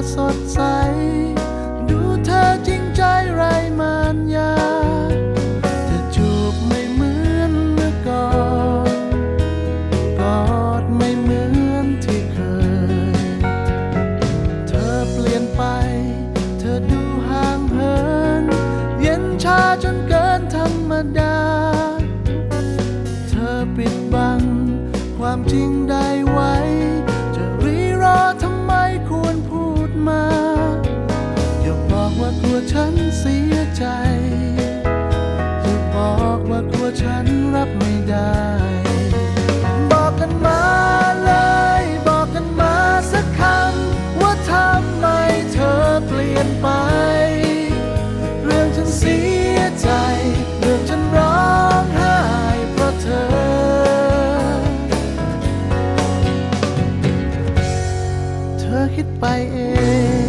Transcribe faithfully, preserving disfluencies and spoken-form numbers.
สดใสดูเธอจริงใจไรมารยาเธอจูบไม่เหมือนเมื่อก่อนกอดไม่เหมือนที่เคยเธอเปลี่ยนไปเธอดูห่างเหินเย็นชาจนเกินธรรมดาเธอปิดบังความจริงได้ไว้จะรีรอทำไมควรพูดมาอย่าบอกว่ากลัวฉันเสียใจอย่าบอกว่ากลัวฉันรับไม่ได้บอกกันมาเลยบอกกันมาสักคำว่าทำไมเธอเปลี่ยนไปเรื่องฉันเสียใจเรื่องฉันร้องไห้เพราะเธอเธอคิดไปเอง